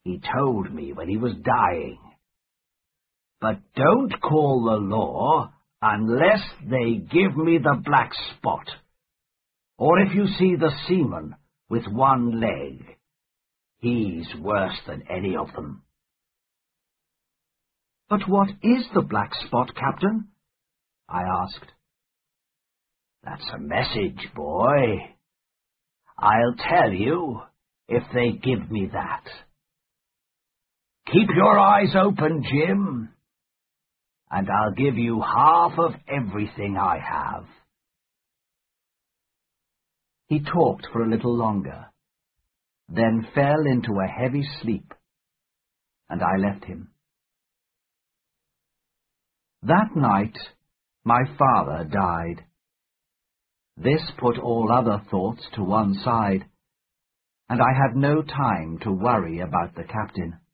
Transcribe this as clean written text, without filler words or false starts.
He told me when he was dying. But don't call the law unless they give me the black spot, or if you see the seaman with one leg. He's worse than any of them." "But what is the black spot, Captain?" I asked. "That's a message, boy. I'll tell you if they give me that. Keep your eyes open, Jim, and I'll give you half of everything I have." He talked for a little longer, then fell into a heavy sleep, and I left him. That night my father died. This put all other thoughts to one side, and I had no time to worry about the captain.